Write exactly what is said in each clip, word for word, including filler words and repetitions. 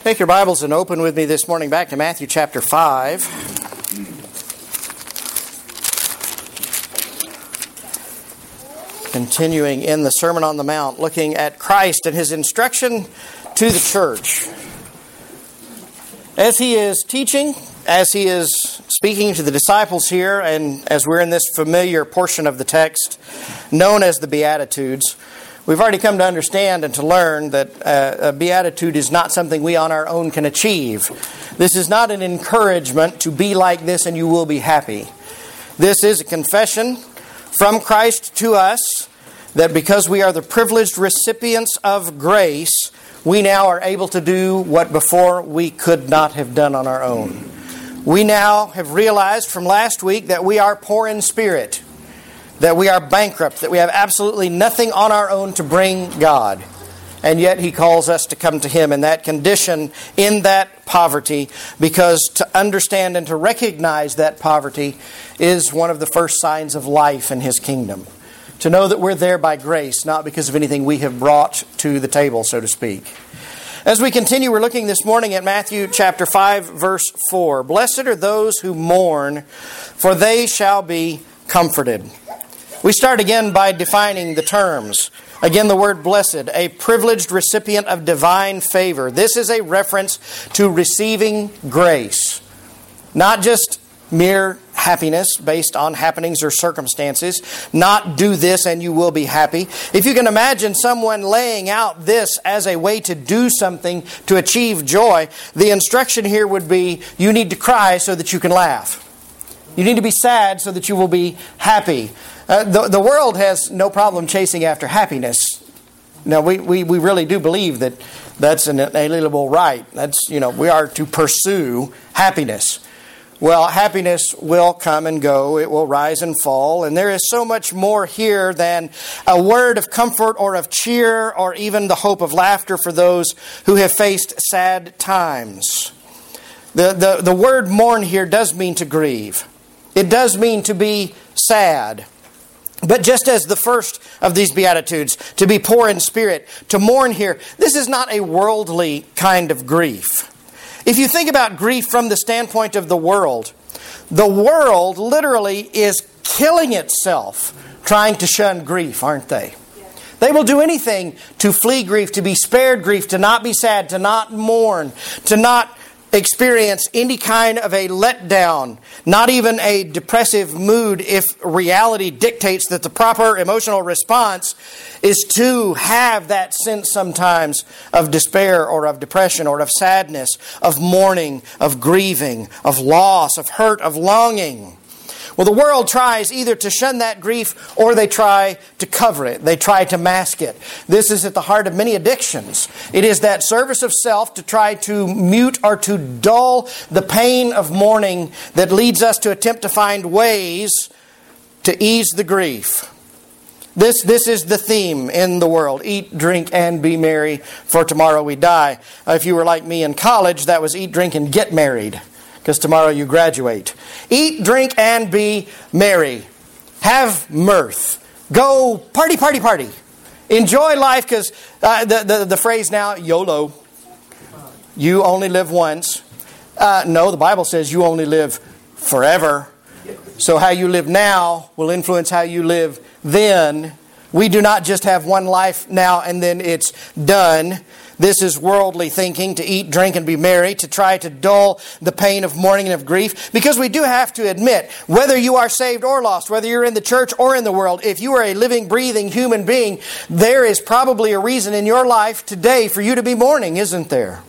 Take your Bibles and open with me this morning back to Matthew chapter five. Continuing in the Sermon on the Mount, looking at Christ and His instruction to the church. As He is teaching, as He is speaking to the disciples here, and as we're in this familiar portion of the text known as the Beatitudes, we've already come to understand and to learn that uh, a beatitude is not something we on our own can achieve. This is not an encouragement to be like this and you will be happy. This is a confession from Christ to us that because we are the privileged recipients of grace, we now are able to do what before we could not have done on our own. We now have realized from last week that we are poor in spirit, that we are bankrupt, that we have absolutely nothing on our own to bring God. And yet He calls us to come to Him in that condition, in that poverty, because to understand and to recognize that poverty is one of the first signs of life in His kingdom. To know that we're there by grace, not because of anything we have brought to the table, so to speak. As we continue, we're looking this morning at Matthew chapter five, verse four. Blessed are those who mourn, for they shall be comforted. We start again by defining the terms. Again, the word blessed, a privileged recipient of divine favor. This is a reference to receiving grace. Not just mere happiness based on happenings or circumstances. Not do this and you will be happy. If you can imagine someone laying out this as a way to do something to achieve joy, the instruction here would be, you need to cry so that you can laugh. You need to be sad so that you will be happy. Uh, the, the world has no problem chasing after happiness. Now, we, we, we really do believe that that's an inalienable right. That's, you know, we are to pursue happiness. Well, happiness will come and go. It will rise and fall. And there is so much more here than a word of comfort or of cheer or even the hope of laughter for those who have faced sad times. The, the, the word mourn here does mean to grieve. It does mean to be sad. But just as the first of these Beatitudes, to be poor in spirit, to mourn here, this is not a worldly kind of grief. If you think about grief from the standpoint of the world, the world literally is killing itself trying to shun grief, aren't they? They will do anything to flee grief, to be spared grief, to not be sad, to not mourn, to not experience any kind of a letdown, not even a depressive mood if reality dictates that the proper emotional response is to have that sense sometimes of despair or of depression or of sadness, of mourning, of grieving, of loss, of hurt, of longing. Well, the world tries either to shun that grief or they try to cover it. They try to mask it. This is at the heart of many addictions. It is that service of self to try to mute or to dull the pain of mourning that leads us to attempt to find ways to ease the grief. This, this is the theme in the world. Eat, drink, and be merry, for tomorrow we die. Uh, if you were like me in college, that was eat, drink, and get married, because tomorrow you graduate. Eat, drink, and be merry. Have mirth. Go party, party, party. Enjoy life, because uh, the, the, the phrase now, YOLO. You only live once. Uh, no, the Bible says you only live forever. So how you live now will influence how you live then. We do not just have one life now and then it's done. This is worldly thinking, to eat, drink, and be merry, to try to dull the pain of mourning and of grief. Because we do have to admit, whether you are saved or lost, whether you're in the church or in the world, if you are a living, breathing human being, there is probably a reason in your life today for you to be mourning, isn't there?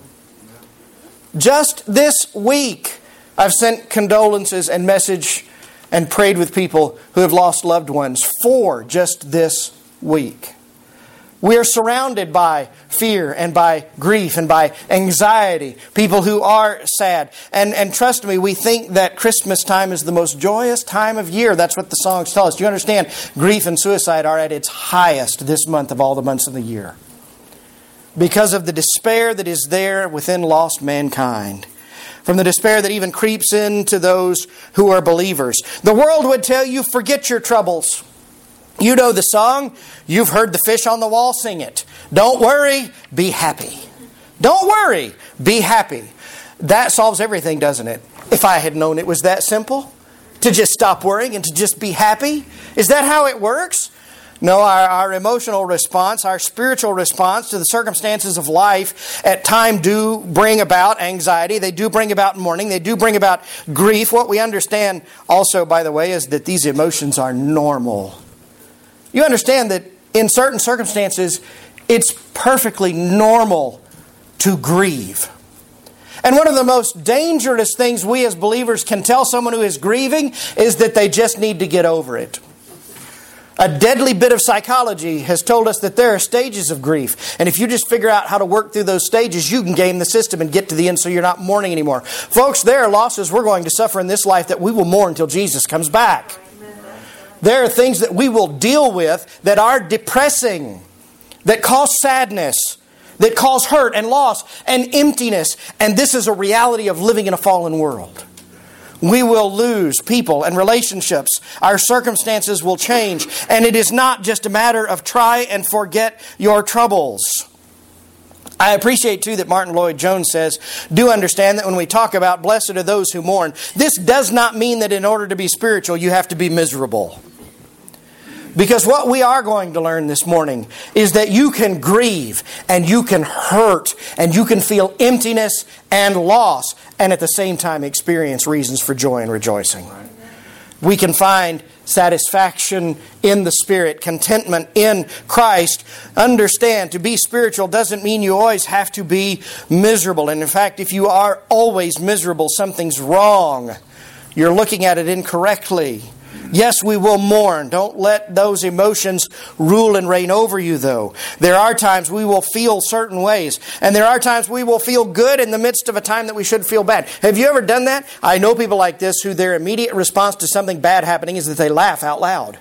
Just this week, I've sent condolences and message and prayed with people who have lost loved ones for just this week. We are surrounded by fear and by grief and by anxiety. People who are sad. And, and trust me, we think that Christmas time is the most joyous time of year. That's what the songs tell us. Do you understand? Grief and suicide are at its highest this month of all the months of the year, because of the despair that is there within lost mankind. From the despair that even creeps into those who are believers. The world would tell you, forget your troubles. You know the song. You've heard the fish on the wall sing it. Don't worry, be happy. Don't worry. Be happy. That solves everything, doesn't it? If I had known it was that simple, to just stop worrying and to just be happy. Is that how it works? No, our, our emotional response, our spiritual response to the circumstances of life at times do bring about anxiety. They do bring about mourning. They do bring about grief. What we understand also, by the way, is that these emotions are normal. You understand that in certain circumstances, it's perfectly normal to grieve. And one of the most dangerous things we as believers can tell someone who is grieving is that they just need to get over it. A deadly bit of psychology has told us that there are stages of grief. And if you just figure out how to work through those stages, you can game the system and get to the end so you're not mourning anymore. Folks, there are losses we're going to suffer in this life that we will mourn until Jesus comes back. There are things that we will deal with that are depressing, that cause sadness, that cause hurt and loss and emptiness. And this is a reality of living in a fallen world. We will lose people and relationships. Our circumstances will change. And it is not just a matter of try and forget your troubles. I appreciate too that Martin Lloyd-Jones says, do understand that when we talk about blessed are those who mourn, this does not mean that in order to be spiritual you have to be miserable. Because what we are going to learn this morning is that you can grieve and you can hurt and you can feel emptiness and loss and at the same time experience reasons for joy and rejoicing. We can find satisfaction in the Spirit, contentment in Christ. Understand, to be spiritual doesn't mean you always have to be miserable. And in fact, if you are always miserable, something's wrong. You're looking at it incorrectly. Yes, we will mourn. Don't let those emotions rule and reign over you, though. There are times we will feel certain ways. And there are times we will feel good in the midst of a time that we should feel bad. Have you ever done that? I know people like this who their immediate response to something bad happening is that they laugh out loud.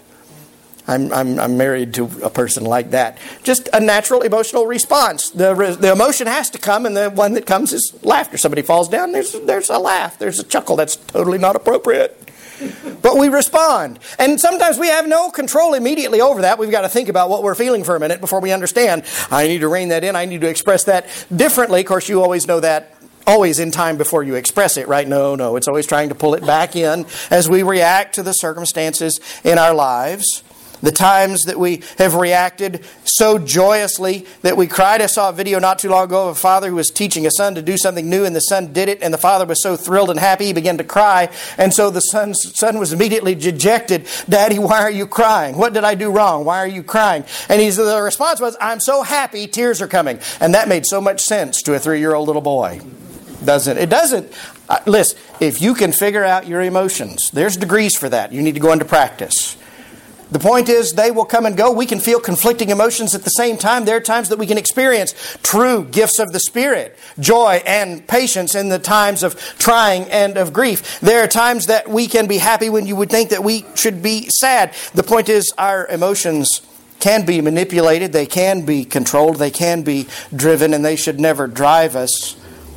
I'm, I'm, I'm married to a person like that. Just a natural emotional response. The, the emotion has to come, and the one that comes is laughter. Somebody falls down, there's, there's a laugh. There's a chuckle. That's totally not appropriate. But we respond. And sometimes we have no control immediately over that. We've got to think about what we're feeling for a minute before we understand. I need to rein that in. I need to express that differently. Of course, you always know that always in time before you express it, right? No, no. It's always trying to pull it back in as we react to the circumstances in our lives. The times that we have reacted so joyously that we cried. I saw a video not too long ago of a father who was teaching a son to do something new, and the son did it, and the father was so thrilled and happy he began to cry. And so the son's, son was immediately dejected. Daddy, why are you crying? What did I do wrong? Why are you crying? And he's, the response was, I'm so happy, tears are coming. And that made so much sense to a three-year-old little boy. Doesn't it? Doesn't. Uh, listen, if you can figure out your emotions, there's degrees for that. You need to go into practice. The point is, they will come and go. We can feel conflicting emotions at the same time. There are times that we can experience true gifts of the Spirit, joy and patience in the times of trying and of grief. There are times that we can be happy when you would think that we should be sad. The point is, our emotions can be manipulated. They can be controlled. They can be driven, and they should never drive us.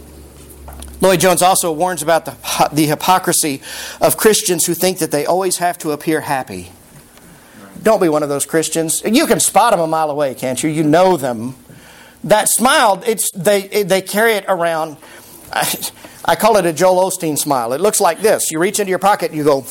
Lloyd-Jones also warns about the, the hypocrisy of Christians who think that they always have to appear happy. Don't be one of those Christians. You can spot them a mile away, can't you? You know them. That smile, it's they they carry it around. I, I call it a Joel Osteen smile. It looks like this. You reach into your pocket and you go.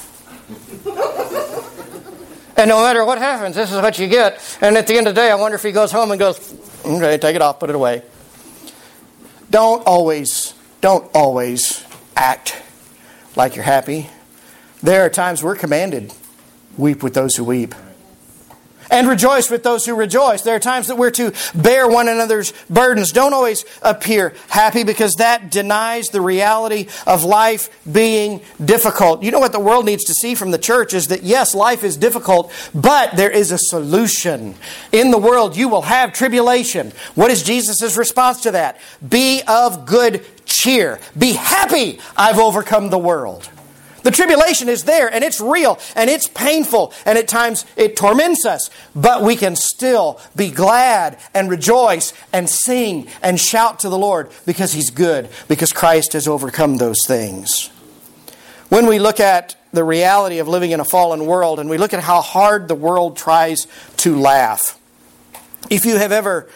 And no matter what happens, this is what you get. And at the end of the day, I wonder if he goes home and goes, okay, take it off, put it away. Don't always, don't always act like you're happy. There are times we're commanded. Weep with those who weep. And rejoice with those who rejoice. There are times that we're to bear one another's burdens. Don't always appear happy, because that denies the reality of life being difficult. You know what the world needs to see from the church is that yes, life is difficult, but there is a solution. In the world you will have tribulation. What is Jesus' response to that? Be of good cheer. Be happy. I've overcome the world. The tribulation is there, and it's real, and it's painful, and at times it torments us. But we can still be glad and rejoice and sing and shout to the Lord because He's good, because Christ has overcome those things. When we look at the reality of living in a fallen world, and we look at how hard the world tries to laugh. If you have ever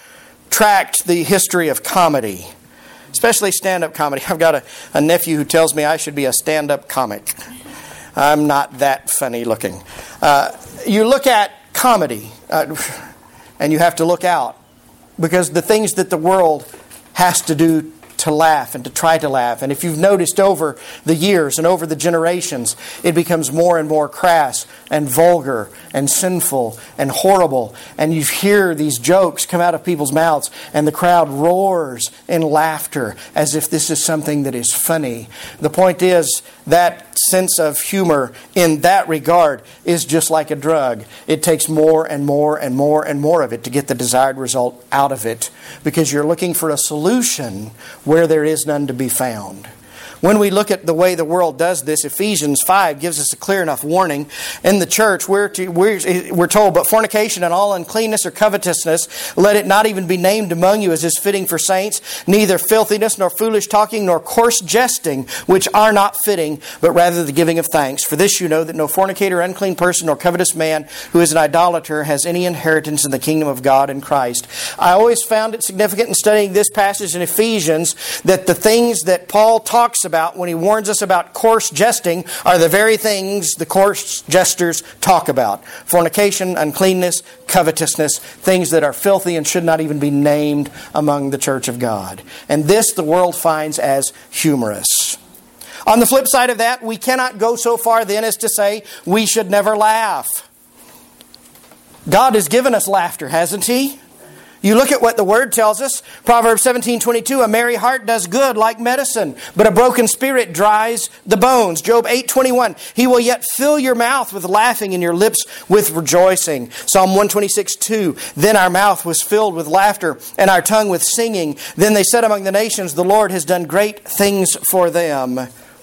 tracked the history of comedy, especially stand-up comedy. I've got a, a nephew who tells me I should be a stand-up comic. I'm not that funny looking. Uh, you look at comedy, uh, and you have to look out, because the things that the world has to do to laugh and to try to laugh. And if you've noticed over the years and over the generations, it becomes more and more crass and vulgar and sinful and horrible. And you hear these jokes come out of people's mouths and the crowd roars in laughter as if this is something that is funny. The point is, that sense of humor in that regard is just like a drug. It takes more and more and more and more of it to get the desired result out of it, because you're looking for a solution where there is none to be found. When we look at the way the world does this, Ephesians five gives us a clear enough warning. In the church, we're, to, we're, we're told, but fornication and all uncleanness or covetousness, let it not even be named among you as is fitting for saints, neither filthiness, nor foolish talking, nor coarse jesting, which are not fitting, but rather the giving of thanks. For this you know, that no fornicator, unclean person, nor covetous man who is an idolater has any inheritance in the kingdom of God in Christ. I always found it significant in studying this passage in Ephesians that the things that Paul talks about about when he warns us about coarse jesting are the very things the coarse jesters talk about. Fornication, uncleanness, covetousness, things that are filthy and should not even be named among the church of God. And this the world finds as humorous. On the flip side of that, we cannot go so far then as to say we should never laugh. God has given us laughter, hasn't He? You look at what the Word tells us. Proverbs seventeen twenty-two, a merry heart does good like medicine, but a broken spirit dries the bones. Job eight twenty-one, He will yet fill your mouth with laughing and your lips with rejoicing. Psalm one twenty-six two, then our mouth was filled with laughter and our tongue with singing. Then they said among the nations, the Lord has done great things for them.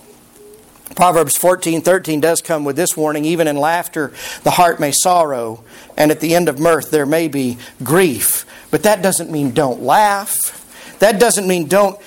Proverbs fourteen thirteen does come with this warning, even in laughter the heart may sorrow, and at the end of mirth there may be grief. But that doesn't mean don't laugh. That doesn't mean don't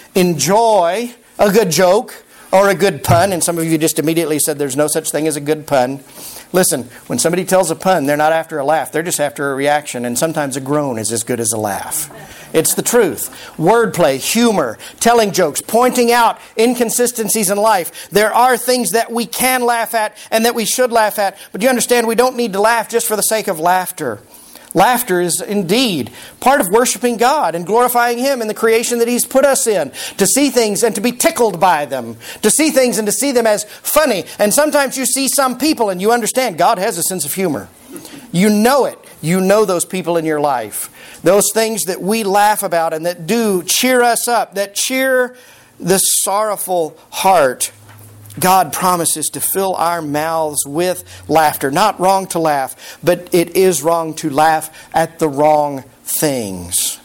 enjoy a good joke or a good pun. And some of you just immediately said there's no such thing as a good pun. Listen, when somebody tells a pun, they're not after a laugh. They're just after a reaction. And sometimes a groan is as good as a laugh. It's the truth. Wordplay, humor, telling jokes, pointing out inconsistencies in life. There are things that we can laugh at and that we should laugh at. But you understand, we don't need to laugh just for the sake of laughter. Laughter is indeed part of worshiping God and glorifying Him in the creation that He's put us in. To see things and to be tickled by them. To see things and to see them as funny. And sometimes you see some people and you understand God has a sense of humor. You know it. You know those people in your life. Those things that we laugh about and that do cheer us up, that cheer the sorrowful heart. God promises to fill our mouths with laughter. Not wrong to laugh, but it is wrong to laugh at the wrong things.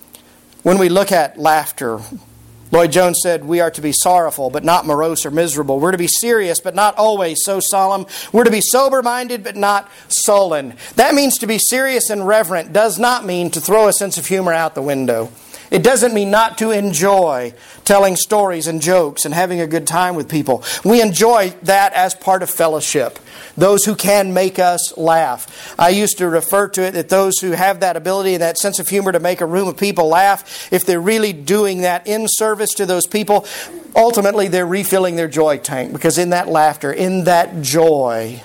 When we look at laughter, Lloyd Jones said, we are to be sorrowful, but not morose or miserable. We're to be serious, but not always so solemn. We're to be sober-minded, but not sullen. That means to be serious and reverent does not mean to throw a sense of humor out the window. It doesn't mean not to enjoy telling stories and jokes and having a good time with people. We enjoy that as part of fellowship. Those who can make us laugh. I used to refer to it that those who have that ability and that sense of humor to make a room of people laugh, if they're really doing that in service to those people, ultimately they're refilling their joy tank. Because in that laughter, in that joy,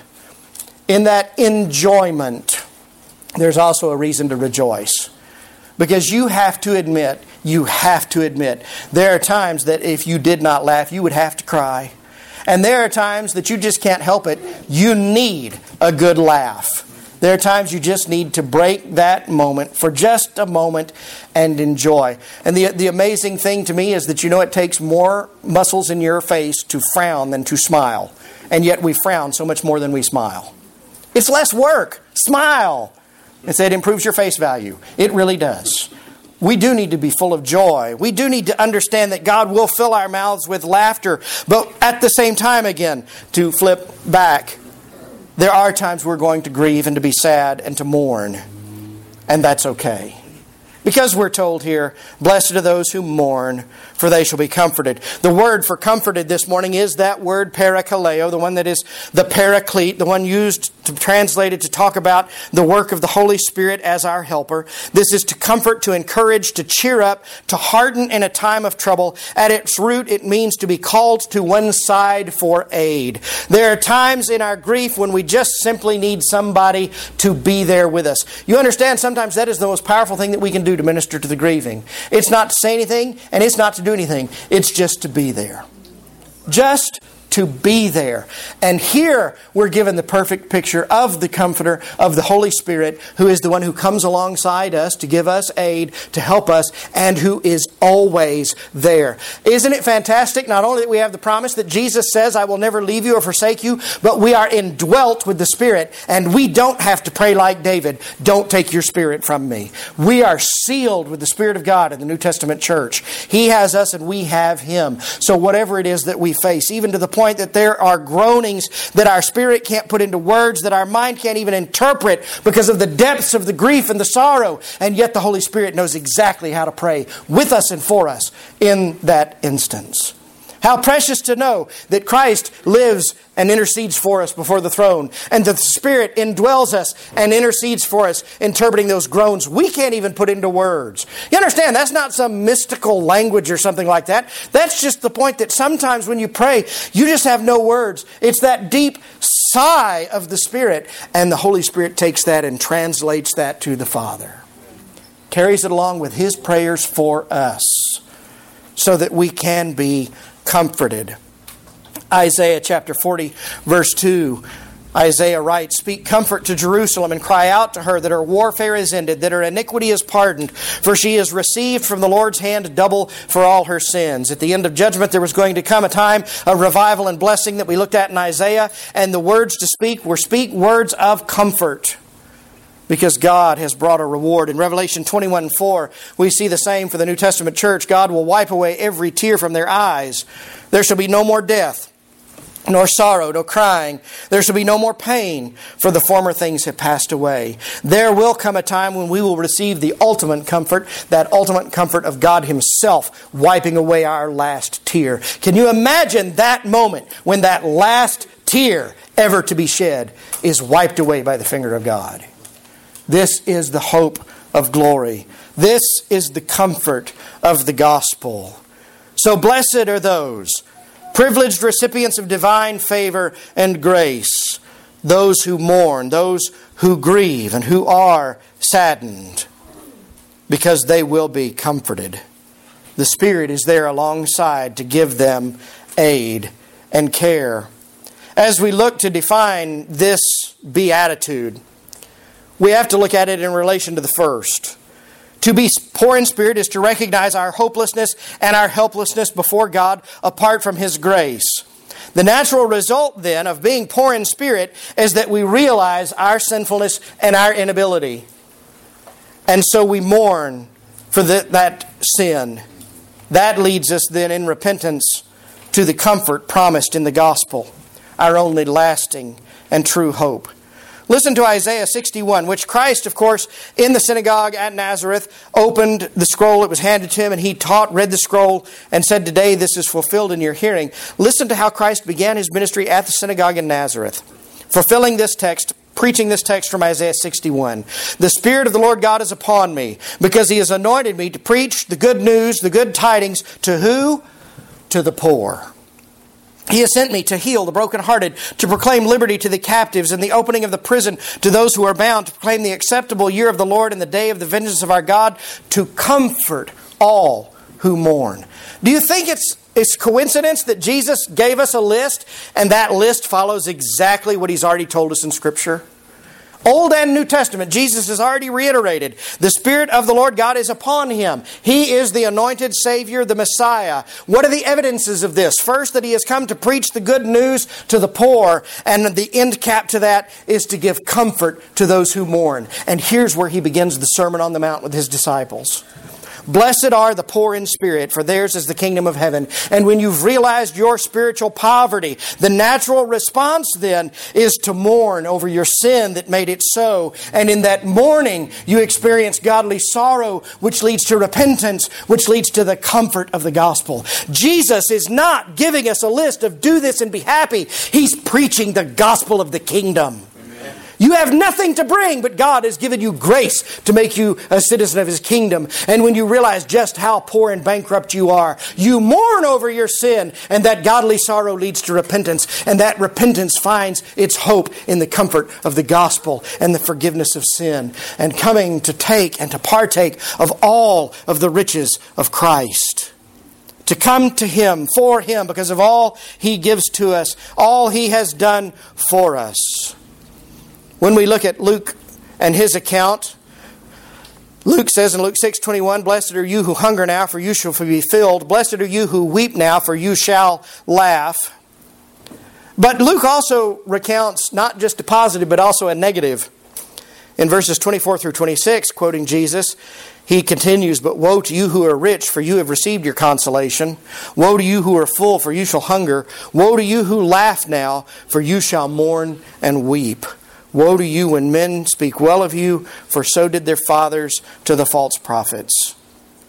in that enjoyment, there's also a reason to rejoice. Because you have to admit, you have to admit, there are times that if you did not laugh, you would have to cry. And there are times that you just can't help it. You need a good laugh. There are times you just need to break that moment for just a moment and enjoy. And the, the amazing thing to me is that you know it takes more muscles in your face to frown than to smile. And yet we frown so much more than we smile. It's less work. Smile. It said it improves your face value. It really does. We do need to be full of joy. We do need to understand that God will fill our mouths with laughter. But at the same time, again, to flip back, there are times we're going to grieve and to be sad and to mourn. And that's okay. Because we're told here, blessed are those who mourn, for they shall be comforted. The word for comforted this morning is that word parakaleo, the one that is the paraclete, the one used to translate it to talk about the work of the Holy Spirit as our helper. This is to comfort, to encourage, to cheer up, to harden in a time of trouble. At its root, it means to be called to one side for aid. There are times in our grief when we just simply need somebody to be there with us. You understand, sometimes that is the most powerful thing that we can do to minister to the grieving. It's not to say anything, and it's not to do anything. It's just to be there. Just to be there. And here we're given the perfect picture of the Comforter, of the Holy Spirit, who is the one who comes alongside us to give us aid, to help us, and who is always there. Isn't it fantastic? Not only that we have the promise that Jesus says, I will never leave you or forsake you, but we are indwelt with the Spirit, and we don't have to pray like David, don't take your Spirit from me. We are sealed with the Spirit of God in the New Testament church. He has us and we have Him. So whatever it is that we face, even to the point that there are groanings that our spirit can't put into words, that our mind can't even interpret because of the depths of the grief and the sorrow. And yet the Holy Spirit knows exactly how to pray with us and for us in that instance. How precious to know that Christ lives and intercedes for us before the throne, and that the Spirit indwells us and intercedes for us, interpreting those groans we can't even put into words. You understand, that's not some mystical language or something like that. That's just the point that sometimes when you pray, you just have no words. It's that deep sigh of the Spirit, and the Holy Spirit takes that and translates that to the Father. Carries it along with His prayers for us, so that we can be comforted. Isaiah chapter forty, verse two. Isaiah writes, Speak comfort to Jerusalem and cry out to her that her warfare is ended, that her iniquity is pardoned, for she has received from the Lord's hand double for all her sins. At the end of judgment there was going to come a time of revival and blessing that we looked at in Isaiah, and the words to speak were speak words of comfort, because God has brought a reward. In Revelation twenty-one four, we see the same for the New Testament church. God will wipe away every tear from their eyes. There shall be no more death, nor sorrow, no crying. There shall be no more pain, for the former things have passed away. There will come a time when we will receive the ultimate comfort, that ultimate comfort of God Himself wiping away our last tear. Can you imagine that moment when that last tear ever to be shed is wiped away by the finger of God? This is the hope of glory. This is the comfort of the gospel. So blessed are those privileged recipients of divine favor and grace, those who mourn, those who grieve, and who are saddened, because they will be comforted. The Spirit is there alongside to give them aid and care. As we look to define this beatitude, we have to look at it in relation to the first. To be poor in spirit is to recognize our hopelessness and our helplessness before God apart from His grace. The natural result then of being poor in spirit is that we realize our sinfulness and our inability. And so we mourn for the, that sin. That leads us then in repentance to the comfort promised in the gospel, our only lasting and true hope. Listen to Isaiah sixty-one, which Christ, of course, in the synagogue at Nazareth, opened the scroll. It was handed to Him, and He taught, read the scroll, and said, Today this is fulfilled in your hearing. Listen to how Christ began His ministry at the synagogue in Nazareth, fulfilling this text, preaching this text from Isaiah sixty-one. The Spirit of the Lord God is upon me, because He has anointed me to preach the good news, the good tidings, to who? To the poor. He has sent me to heal the brokenhearted, to proclaim liberty to the captives and the opening of the prison to those who are bound, to proclaim the acceptable year of the Lord and the day of the vengeance of our God, to comfort all who mourn. Do you think it's, it's coincidence that Jesus gave us a list and that list follows exactly what He's already told us in Scripture? Old and New Testament, Jesus has already reiterated, the Spirit of the Lord God is upon Him. He is the anointed Savior, the Messiah. What are the evidences of this? First, that He has come to preach the good news to the poor, and the end cap to that is to give comfort to those who mourn. And here's where He begins the Sermon on the Mount with His disciples. Blessed are the poor in spirit, for theirs is the kingdom of heaven. And when you've realized your spiritual poverty, the natural response then is to mourn over your sin that made it so. And in that mourning, you experience godly sorrow, which leads to repentance, which leads to the comfort of the gospel. Jesus is not giving us a list of do this and be happy. He's preaching the gospel of the kingdom. You have nothing to bring, but God has given you grace to make you a citizen of His kingdom. And when you realize just how poor and bankrupt you are, you mourn over your sin, and that godly sorrow leads to repentance. And that repentance finds its hope in the comfort of the gospel and the forgiveness of sin, and coming to take and to partake of all of the riches of Christ. To come to Him, for Him, because of all He gives to us, all He has done for us. When we look at Luke and his account, Luke says in Luke six twenty-one, Blessed are you who hunger now, for you shall be filled. Blessed are you who weep now, for you shall laugh. But Luke also recounts not just a positive, but also a negative. In verses twenty-four through twenty-six, quoting Jesus, he continues, But woe to you who are rich, for you have received your consolation. Woe to you who are full, for you shall hunger. Woe to you who laugh now, for you shall mourn and weep. Woe to you when men speak well of you, for so did their fathers to the false prophets.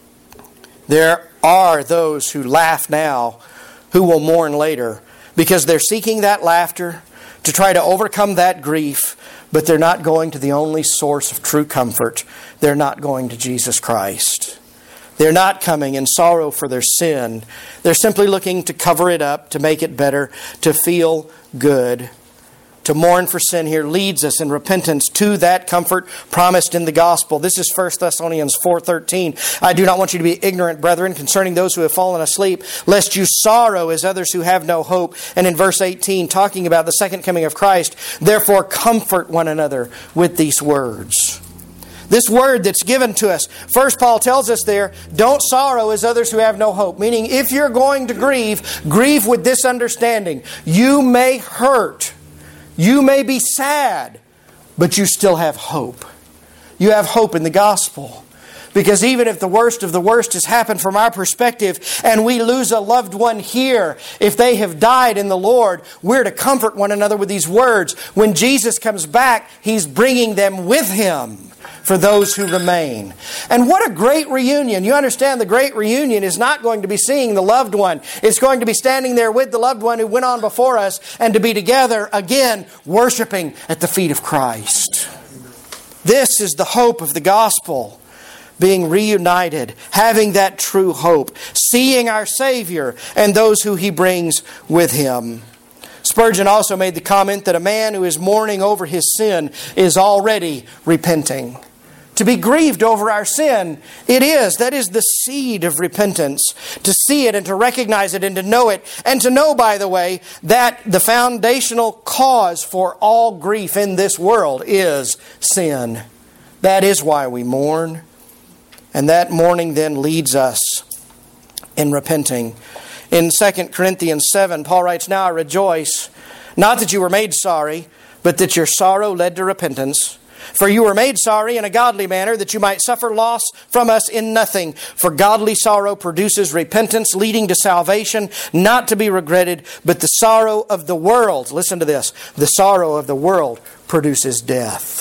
There are those who laugh now who will mourn later, because they're seeking that laughter to try to overcome that grief, but they're not going to the only source of true comfort. They're not going to Jesus Christ. They're not coming in sorrow for their sin. They're simply looking to cover it up, to make it better, to feel good. To mourn for sin here leads us in repentance to that comfort promised in the gospel. This is First Thessalonians four thirteen. I do not want you to be ignorant, brethren, concerning those who have fallen asleep, lest you sorrow as others who have no hope. And in verse eighteen, talking about the second coming of Christ, therefore comfort one another with these words. This word that's given to us, first Paul tells us there, don't sorrow as others who have no hope. Meaning, if you're going to grieve, grieve with this understanding. You may hurt. You may be sad, but you still have hope. You have hope in the gospel. Because even if the worst of the worst has happened from our perspective and we lose a loved one here, if they have died in the Lord, we're to comfort one another with these words. When Jesus comes back, He's bringing them with Him for those who remain. And what a great reunion. You understand the great reunion is not going to be seeing the loved one. It's going to be standing there with the loved one who went on before us and to be together again worshiping at the feet of Christ. This is the hope of the gospel. Being reunited, having that true hope, seeing our Savior and those who He brings with Him. Spurgeon also made the comment that a man who is mourning over his sin is already repenting. To be grieved over our sin, it is. That is the seed of repentance. To see it and to recognize it and to know it. And to know, by the way, that the foundational cause for all grief in this world is sin. That is why we mourn. And that mourning then leads us in repenting. In Second Corinthians seven, Paul writes, Now I rejoice, not that you were made sorry, but that your sorrow led to repentance. For you were made sorry in a godly manner, that you might suffer loss from us in nothing. For godly sorrow produces repentance, leading to salvation, not to be regretted, but the sorrow of the world, listen to this, the sorrow of the world produces death.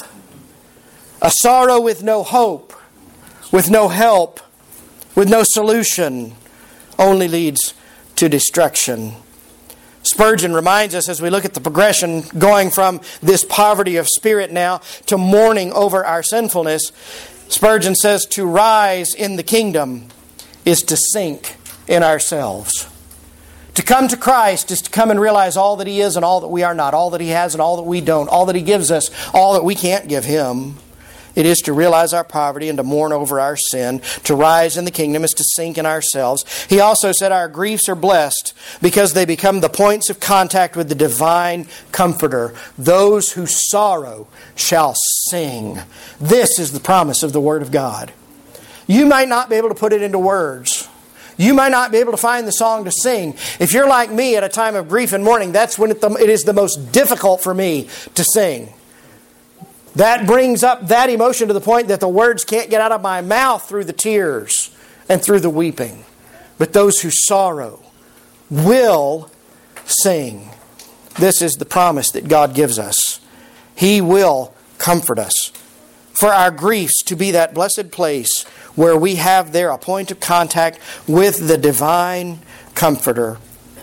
A sorrow with no hope, with no help, with no solution, only leads to destruction. Spurgeon reminds us as we look at the progression going from this poverty of spirit now to mourning over our sinfulness. Spurgeon says to rise in the kingdom is to sink in ourselves. To come to Christ is to come and realize all that He is and all that we are not, all that He has and all that we don't, all that He gives us, all that we can't give Him. It is to realize our poverty and to mourn over our sin. To rise in the kingdom is to sink in ourselves. He also said our griefs are blessed because they become the points of contact with the divine Comforter. Those who sorrow shall sing. This is the promise of the Word of God. You might not be able to put it into words. You might not be able to find the song to sing. If you're like me at a time of grief and mourning, that's when it is the most difficult for me to sing. That brings up that emotion to the point that the words can't get out of my mouth through the tears. and through the weeping. But those who sorrow will sing. This is the promise that God gives us. He will comfort us. For our griefs to be that blessed place where we have there a point of contact with the divine Comforter.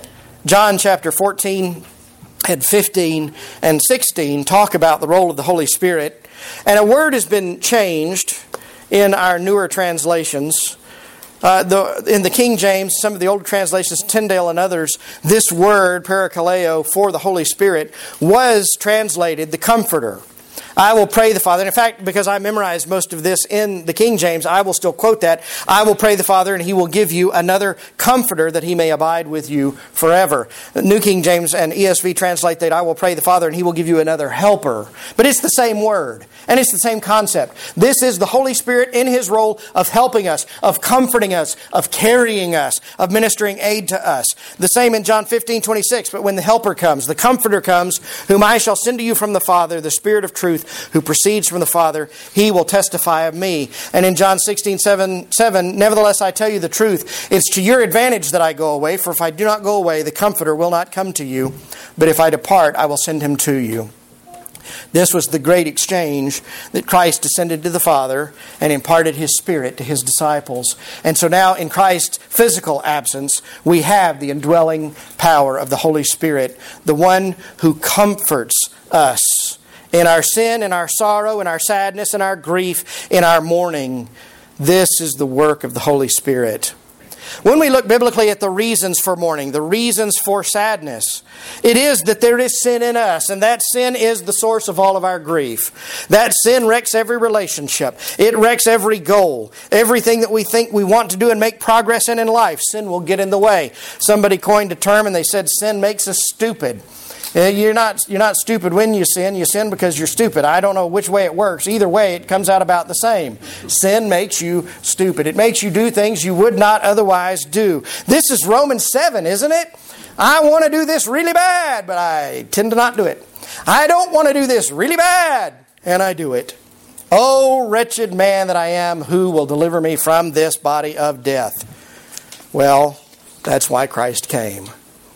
John chapter fourteen and fifteen and sixteen talk about the role of the Holy Spirit. And a word has been changed in our newer translations. Uh, the, in the King James, some of the older translations, Tyndale and others, this word, parakaleo, for the Holy Spirit, was translated the Comforter. I will pray the Father. And in fact, because I memorized most of this in the King James, I will still quote that. I will pray the Father, and He will give you another Comforter that He may abide with you forever. The New King James and E S V translate that, I will pray the Father, and He will give you another Helper. But it's the same word, and it's the same concept. This is the Holy Spirit in His role of helping us, of comforting us, of carrying us, of ministering aid to us. The same in John fifteen twenty-six. But when the Helper comes, the Comforter comes, whom I shall send to you from the Father, the Spirit of truth, who proceeds from the Father, He will testify of me. And in John sixteen seven, seven, nevertheless I tell you the truth, it's to your advantage that I go away, for if I do not go away, the Comforter will not come to you, but if I depart, I will send Him to you. This was the great exchange that Christ descended to the Father and imparted His Spirit to His disciples. And so now in Christ's physical absence, we have the indwelling power of the Holy Spirit, the one who comforts us in our sin, in our sorrow, in our sadness, in our grief, in our mourning. This is the work of the Holy Spirit. When we look biblically at the reasons for mourning, the reasons for sadness, it is that there is sin in us, and that sin is the source of all of our grief. That sin wrecks every relationship. It wrecks every goal. Everything that we think we want to do and make progress in in life, sin will get in the way. Somebody coined a term and they said sin makes us stupid. You're not, you're not stupid when you sin. You sin because you're stupid. I don't know which way it works. Either way, it comes out about the same. Sin makes you stupid. It makes you do things you would not otherwise do. This is Romans seven, isn't it? I want to do this really bad, but I tend to not do it. I don't want to do this really bad, and I do it. Oh, wretched man that I am, who will deliver me from this body of death? Well, that's why Christ came.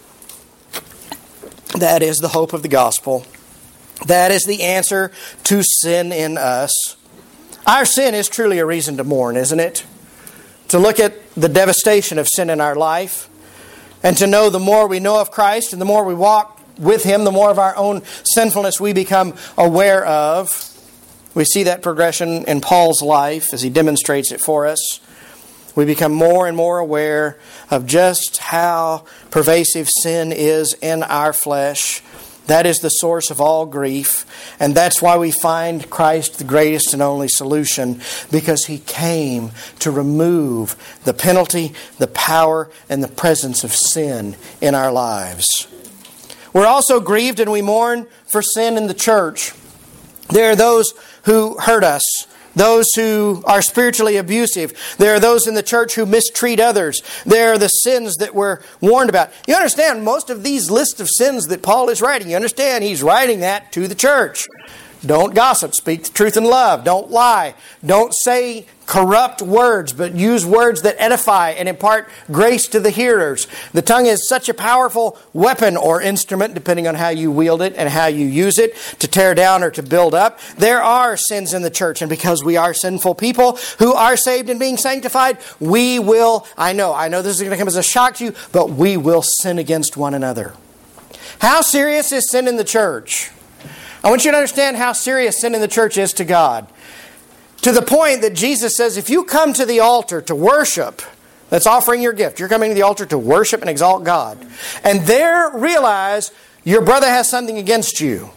That is the hope of the gospel. That is the answer to sin in us. Our sin is truly a reason to mourn, isn't it? To look at the devastation of sin in our life, and to know the more we know of Christ and the more we walk with Him, the more of our own sinfulness we become aware of. We see that progression in Paul's life as he demonstrates it for us. We become more and more aware of just how pervasive sin is in our flesh. That is the source of all grief. And that's why we find Christ the greatest and only solution, because He came to remove the penalty, the power, and the presence of sin in our lives. We're also grieved and we mourn for sin in the church. There are those who hurt us, those who are spiritually abusive. There are those in the church who mistreat others. There are the sins that we're warned about. You understand, most of these lists of sins that Paul is writing, you understand, he's writing that to the church. Don't gossip. Speak the truth in love. Don't lie. Don't say corrupt words, but use words that edify and impart grace to the hearers. The tongue is such a powerful weapon or instrument, depending on how you wield it and how you use it, to tear down or to build up. There are sins in the church, and because we are sinful people who are saved and being sanctified, we will, I know, I know this is going to come as a shock to you, but we will sin against one another. How serious is sin in the church? I want you to understand how serious sin in the church is to God. To the point that Jesus says, if you come to the altar to worship, that's offering your gift. You're coming to the altar to worship and exalt God. And there realize your brother has something against you.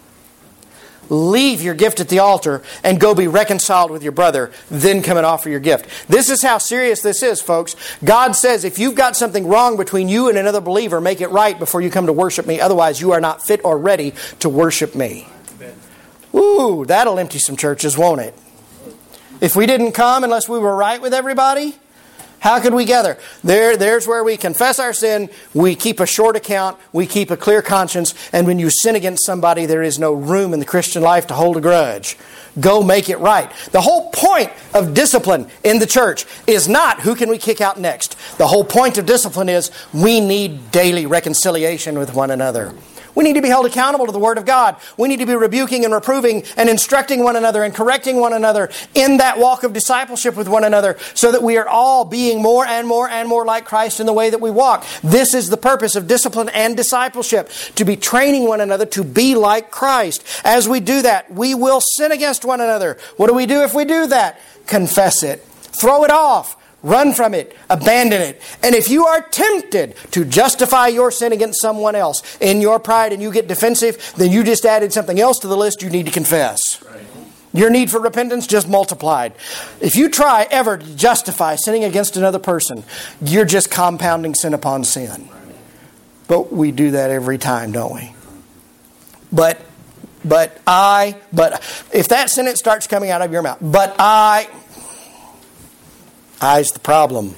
Leave your gift at the altar and go be reconciled with your brother. Then come and offer your gift. This is how serious this is, folks. God says, if you've got something wrong between you and another believer, make it right before you come to worship me. Otherwise, you are not fit or ready to worship me. Ooh, that'll empty some churches, won't it? If we didn't come unless we were right with everybody, How could we gather? There, there's where we confess our sin, we keep a short account, we keep a clear conscience, and when you sin against somebody, there is no room in the Christian life to hold a grudge. Go make it right. The whole point of discipline in the church is not who can we kick out next. The whole point of discipline is we need daily reconciliation with one another. We need to be held accountable to the Word of God. We need to be rebuking and reproving and instructing one another and correcting one another in that walk of discipleship with one another so that we are all being more and more and more like Christ in the way that we walk. This is the purpose of discipline and discipleship, to be training one another to be like Christ. As we do that, we will sin against one another. What do we do if we do that? Confess it. Throw it off. Run from it. Abandon it. And if you are tempted to justify your sin against someone else in your pride and you get defensive, then you just added something else to the list you need to confess. Right. Your need for repentance just multiplied. If you try ever to justify sinning against another person, you're just compounding sin upon sin. But we do that every time, don't we? But, but I, but if that sentence starts coming out of your mouth, but I... I's the problem.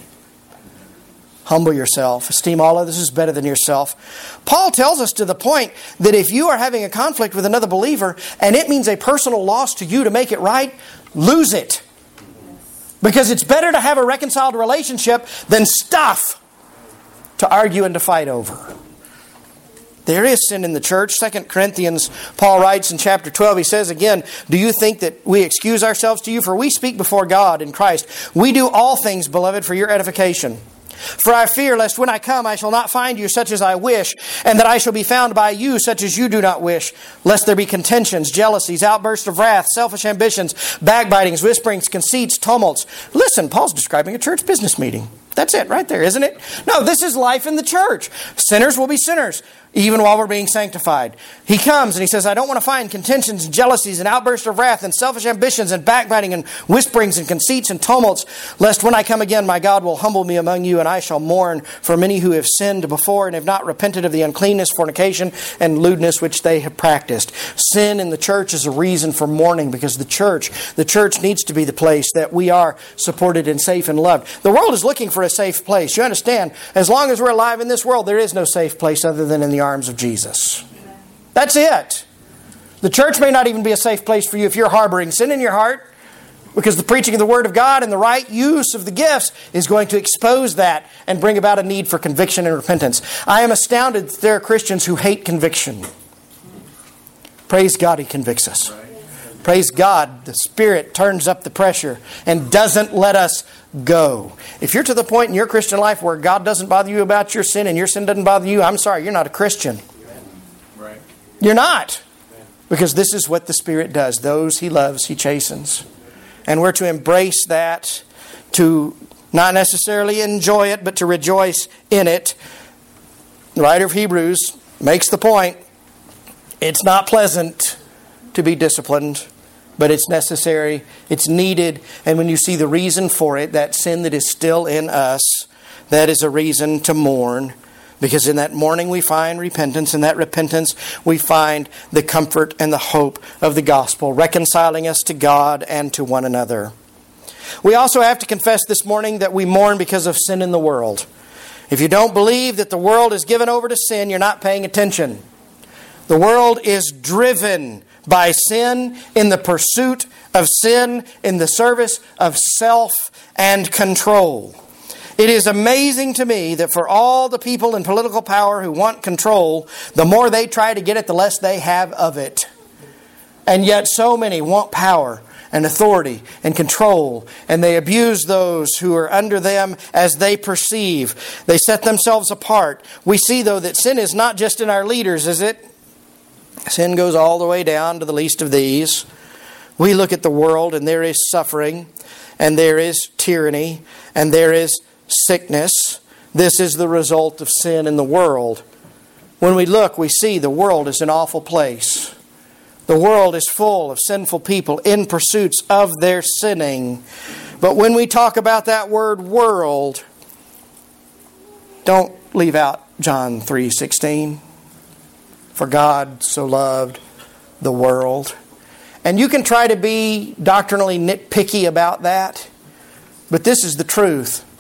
Humble yourself. Esteem all others as better than yourself. Paul tells us to the point that if you are having a conflict with another believer and it means a personal loss to you to make it right, lose it. Because it's better to have a reconciled relationship than stuff to argue and to fight over. There is sin in the church. Second Corinthians, Paul writes in chapter twelve, he says again, do you think that we excuse ourselves to you? For we speak before God in Christ. We do all things, beloved, for your edification. For I fear lest when I come I shall not find you such as I wish, and that I shall be found by you such as you do not wish, lest there be contentions, jealousies, outbursts of wrath, selfish ambitions, backbitings, whisperings, conceits, tumults. Listen, Paul's describing a church business meeting. That's it right there, isn't it? No, this is life in the church. Sinners will be sinners, even while we're being sanctified. He comes and he says, I don't want to find contentions and jealousies and outbursts of wrath and selfish ambitions and backbiting and whisperings and conceits and tumults, lest when I come again, my God will humble me among you, and I shall mourn for many who have sinned before and have not repented of the uncleanness, fornication, and lewdness which they have practiced. Sin in the church is a reason for mourning, because the church, the church needs to be the place that we are supported and safe and loved. The world is looking for a safe place. You understand, as long as we're alive in this world, there is no safe place other than in the arms of Jesus. That's it. The church may not even be a safe place for you if you're harboring sin in your heart, because the preaching of the Word of God and the right use of the gifts is going to expose that and bring about a need for conviction and repentance. I am astounded that there are Christians who hate conviction. Praise God, He convicts us. Praise God, the Spirit turns up the pressure and doesn't let us go. If you're to the point in your Christian life where God doesn't bother you about your sin and your sin doesn't bother you, I'm sorry, you're not a Christian. Right. You're not. Because this is what the Spirit does. Those He loves, He chastens. And we're to embrace that, to not necessarily enjoy it, but to rejoice in it. The writer of Hebrews makes the point, it's not pleasant to be disciplined, but it's necessary, it's needed, and when you see the reason for it, that sin that is still in us, that is a reason to mourn, because in that mourning we find repentance, in that repentance we find the comfort and the hope of the gospel, reconciling us to God and to one another. We also have to confess this morning that we mourn because of sin in the world. If you don't believe that the world is given over to sin, you're not paying attention. The world is driven by sin, in the pursuit of sin, in the service of self and control. It is amazing to me that for all the people in political power who want control, the more they try to get it, the less they have of it. And yet so many want power and authority and control, and they abuse those who are under them as they perceive. They set themselves apart. We see, though, that sin is not just in our leaders, is it? Sin goes all the way down to the least of these. We look at the world and there is suffering, and there is tyranny, and there is sickness. This is the result of sin in the world. When we look, we see the world is an awful place. The world is full of sinful people in pursuits of their sinning. But when we talk about that word world, don't leave out John three sixteen. For God so loved the world. And you can try to be doctrinally nitpicky about that, but this is the truth.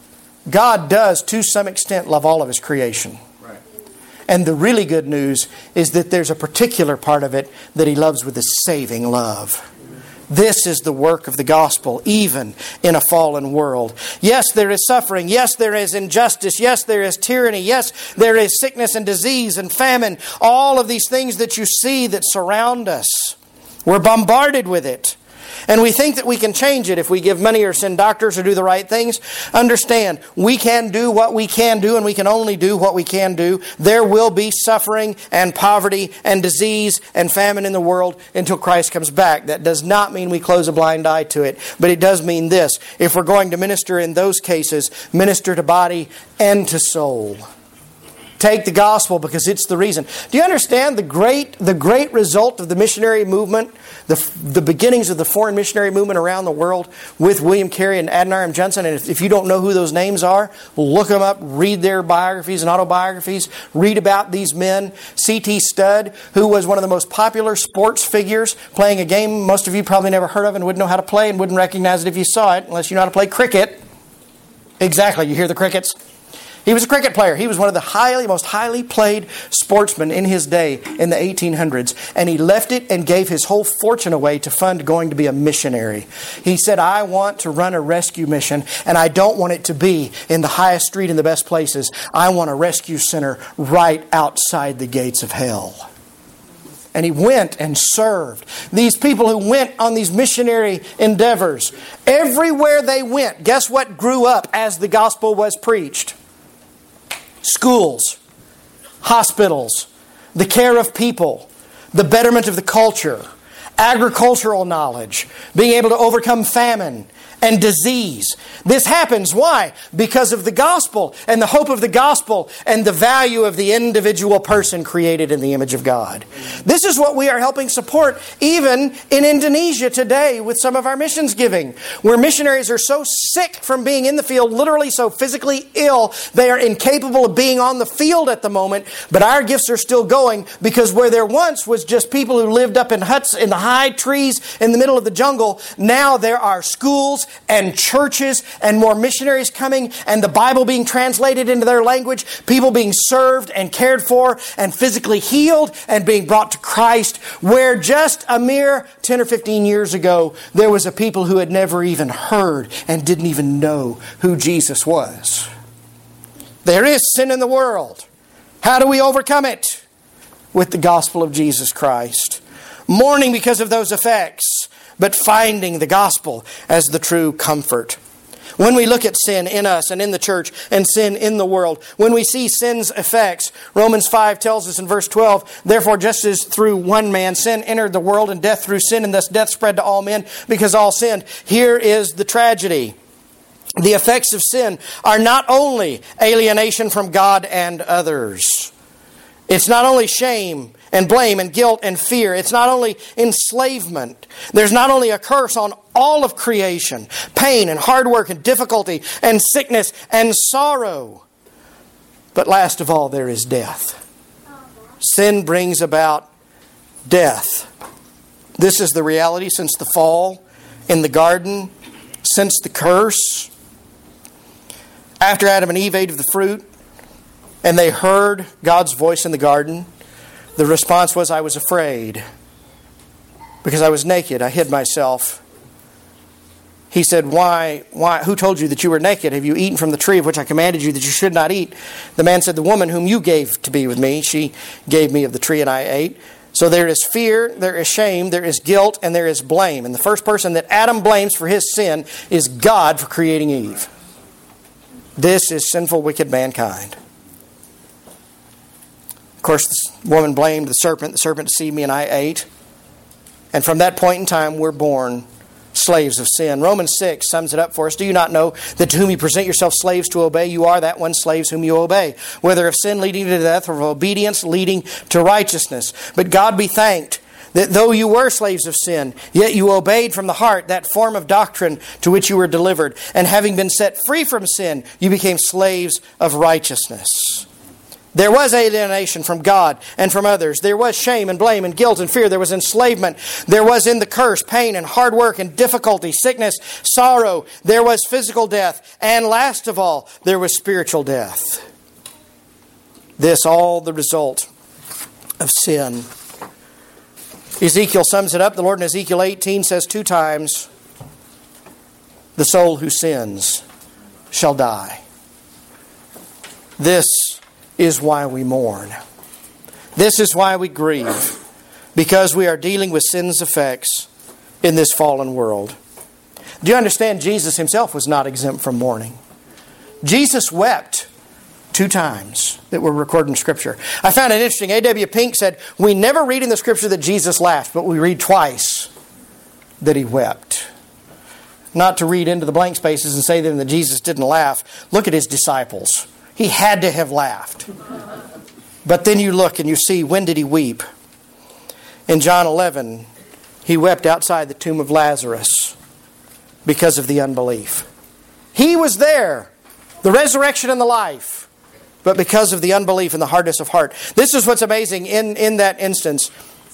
God does, to some extent, love all of His creation. Right. And the really good news is that there's a particular part of it that He loves with a saving love. This is the work of the gospel, even in a fallen world. Yes, there is suffering. Yes, there is injustice. Yes, there is tyranny. Yes, there is sickness and disease and famine. All of these things that you see that surround us. We're bombarded with it. And we think that we can change it if we give money or send doctors or do the right things. Understand, we can do what we can do, and we can only do what we can do. There will be suffering and poverty and disease and famine in the world until Christ comes back. That does not mean we close a blind eye to it. But it does mean this. If we're going to minister in those cases, minister to body and to soul. Take the gospel because it's the reason. Do you understand the great the great result of the missionary movement, the, the beginnings of the foreign missionary movement around the world with William Carey and Adoniram Judson? And if, if you don't know who those names are, look them up, read their biographies and autobiographies, read about these men. C T Studd, who was one of the most popular sports figures, playing a game most of you probably never heard of and wouldn't know how to play and wouldn't recognize it if you saw it, unless you know how to play cricket. Exactly, you hear the crickets? He was a cricket player. He was one of the highly, most highly played sportsmen in his day in the eighteen hundreds. And he left it and gave his whole fortune away to fund going to be a missionary. He said, I want to run a rescue mission, and I don't want it to be in the highest street in the best places. I want a rescue center right outside the gates of hell. And he went and served. These people who went on these missionary endeavors, everywhere they went, guess what grew up as the gospel was preached? Schools, hospitals, the care of people, the betterment of the culture, agricultural knowledge, being able to overcome famine and disease. This happens. Why? Because of the gospel and the hope of the gospel and the value of the individual person created in the image of God. This is what we are helping support even in Indonesia today with some of our missions giving, where missionaries are so sick from being in the field, literally so physically ill, they are incapable of being on the field at the moment, but our gifts are still going because where there once was just people who lived up in huts in the high trees in the middle of the jungle, now there are schools and churches and more missionaries coming and the Bible being translated into their language, people being served and cared for and physically healed and being brought to Christ, where just a mere ten or fifteen years ago there was a people who had never even heard and didn't even know who Jesus was. There is sin in the world. How do we overcome it? With the gospel of Jesus Christ. Mourning because of those effects, but finding the gospel as the true comfort. When we look at sin in us and in the church and sin in the world, when we see sin's effects, Romans five tells us in verse twelve, therefore just as through one man sin entered the world and death through sin, and thus death spread to all men because all sinned. Here is the tragedy. The effects of sin are not only alienation from God and others. It's not only shame and blame and guilt and fear. It's not only enslavement. There's not only a curse on all of creation, pain and hard work and difficulty and sickness and sorrow. But last of all, there is death. Sin brings about death. This is the reality since the fall in the garden, since the curse. After Adam and Eve ate of the fruit, and they heard God's voice in the garden, the response was, I was afraid because I was naked. I hid myself. He said, why, why, who told you that you were naked? Have you eaten from the tree of which I commanded you that you should not eat? The man said, the woman whom you gave to be with me, she gave me of the tree and I ate. So there is fear, there is shame, there is guilt, and there is blame. And the first person that Adam blames for his sin is God for creating Eve. This is sinful, wicked mankind. Of course, the woman blamed the serpent. The serpent deceived me and I ate. And from that point in time, we're born slaves of sin. Romans six sums it up for us. Do you not know that to whom you present yourselves slaves to obey, you are that one slaves whom you obey, whether of sin leading to death or of obedience leading to righteousness. But God be thanked that though you were slaves of sin, yet you obeyed from the heart that form of doctrine to which you were delivered. And having been set free from sin, you became slaves of righteousness. There was alienation from God and from others. There was shame and blame and guilt and fear. There was enslavement. There was in the curse pain and hard work and difficulty, sickness, sorrow. There was physical death. And last of all, there was spiritual death. This all the result of sin. Ezekiel sums it up. The Lord in Ezekiel eighteen says two times, the soul who sins shall die. This is why we mourn. This is why we grieve. Because we are dealing with sin's effects in this fallen world. Do you understand? Jesus himself was not exempt from mourning. Jesus wept two times that were recorded in Scripture. I found it interesting. A W Pink said, we never read in the Scripture that Jesus laughed, but we read twice that he wept. Not to read into the blank spaces and say then that Jesus didn't laugh. Look at his disciples. He had to have laughed. But then you look and you see, when did he weep? In John eleven, he wept outside the tomb of Lazarus because of the unbelief. He was there, the resurrection and the life, but because of the unbelief and the hardness of heart. This is what's amazing in, in that instance.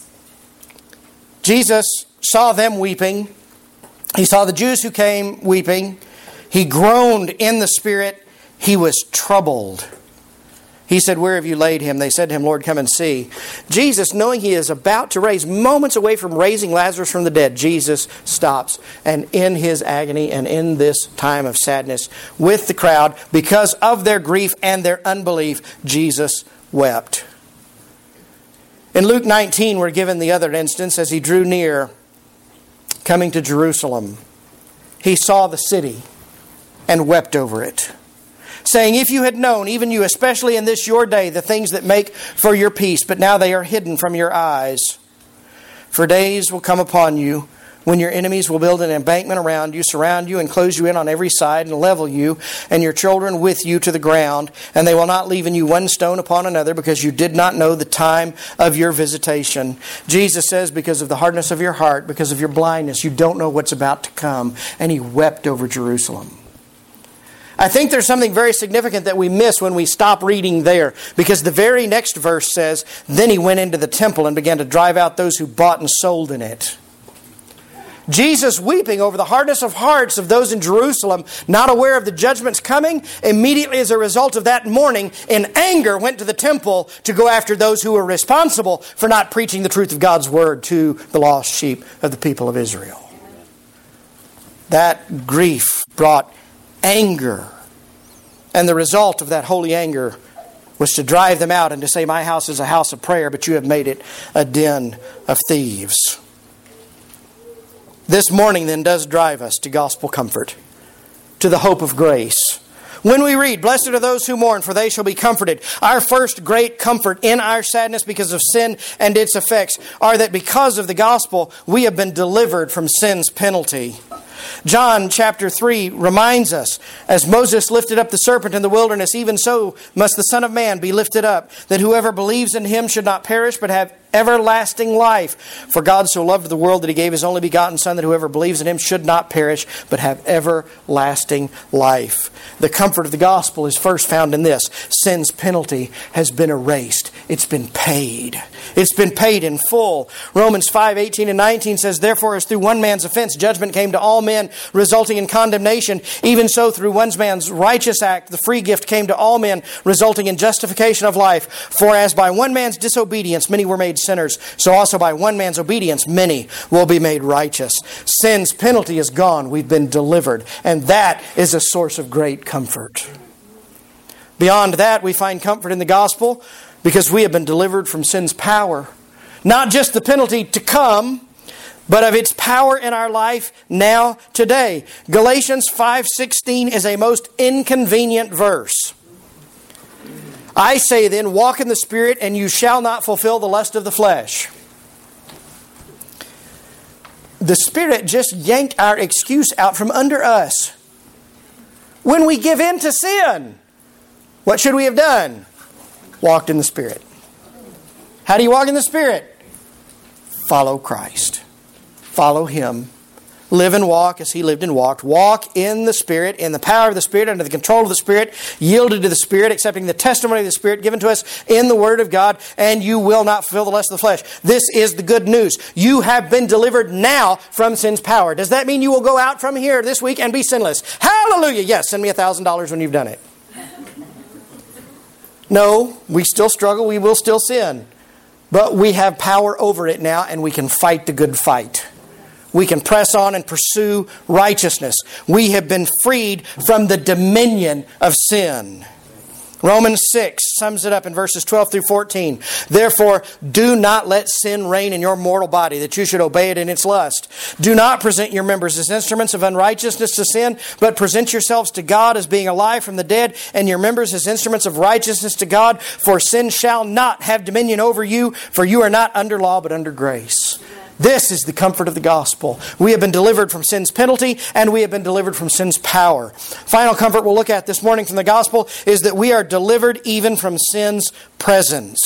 Jesus saw them weeping. He saw the Jews who came weeping. He groaned in the Spirit. He was troubled. He said, where have you laid him? They said to him, Lord, come and see. Jesus, knowing he is about to raise, moments away from raising Lazarus from the dead, Jesus stops. And in his agony and in this time of sadness with the crowd, because of their grief and their unbelief, Jesus wept. In Luke nineteen, we're given the other instance. As he drew near, coming to Jerusalem, he saw the city and wept over it, saying, if you had known, even you, especially in this your day, the things that make for your peace, but now they are hidden from your eyes. For days will come upon you when your enemies will build an embankment around you, surround you, and close you in on every side, and level you and your children with you to the ground. And they will not leave in you one stone upon another, because you did not know the time of your visitation. Jesus says, because of the hardness of your heart, because of your blindness, you don't know what's about to come. And he wept over Jerusalem. I think there's something very significant that we miss when we stop reading there. Because the very next verse says, then he went into the temple and began to drive out those who bought and sold in it. Jesus, weeping over the hardness of hearts of those in Jerusalem, not aware of the judgments coming, immediately as a result of that mourning, in anger went to the temple to go after those who were responsible for not preaching the truth of God's word to the lost sheep of the people of Israel. That grief brought anger. And the result of that holy anger was to drive them out and to say, my house is a house of prayer, but you have made it a den of thieves. This morning then does drive us to gospel comfort, to the hope of grace. When we read, blessed are those who mourn, for they shall be comforted. Our first great comfort in our sadness because of sin and its effects are that because of the gospel, we have been delivered from sin's penalty. John chapter three reminds us, as Moses lifted up the serpent in the wilderness, even so must the Son of Man be lifted up, that whoever believes in him should not perish, but have everlasting life. For God so loved the world that he gave his only begotten Son, that whoever believes in him should not perish, but have everlasting life. The comfort of the gospel is first found in this. Sin's penalty has been erased. It's been paid. It's been paid in full. Romans five, eighteen and nineteen says, therefore as through one man's offense judgment came to all men, resulting in condemnation, even so through one man's righteous act the free gift came to all men, resulting in justification of life. For as by one man's disobedience many were made sinners, so also by one man's obedience many will be made righteous. Sin's penalty is gone. We've been delivered. And that is a source of great comfort. Beyond that, we find comfort in the gospel because we have been delivered from sin's power. Not just the penalty to come, but of its power in our life now, today. Galatians five sixteen is a most inconvenient verse. I say then, walk in the Spirit, and you shall not fulfill the lust of the flesh. The Spirit just yanked our excuse out from under us. When we give in to sin, what should we have done? Walked in the Spirit. How do you walk in the Spirit? Follow Christ. Follow Him. live and walk as He lived and walked. Walk in the Spirit, in the power of the Spirit, under the control of the Spirit, yielded to the Spirit, accepting the testimony of the Spirit given to us in the Word of God, and you will not fulfill the lust of the flesh. This is the good news. You have been delivered now from sin's power. Does that mean you will go out from here this week and be sinless? Hallelujah! Yes, send me a thousand dollars when you've done it. No, we still struggle, we will still sin. But we have power over it now, and we can fight the good fight. We can press on and pursue righteousness. We have been freed from the dominion of sin. Romans six sums it up in verses twelve through fourteen. Therefore, do not let sin reign in your mortal body, that you should obey it in its lust. Do not present your members as instruments of unrighteousness to sin, but present yourselves to God as being alive from the dead, and your members as instruments of righteousness to God. For sin shall not have dominion over you, for you are not under law, but under grace. This is the comfort of the gospel. We have been delivered from sin's penalty, and we have been delivered from sin's power. Final comfort we'll look at this morning from the gospel is that we are delivered even from sin's presence.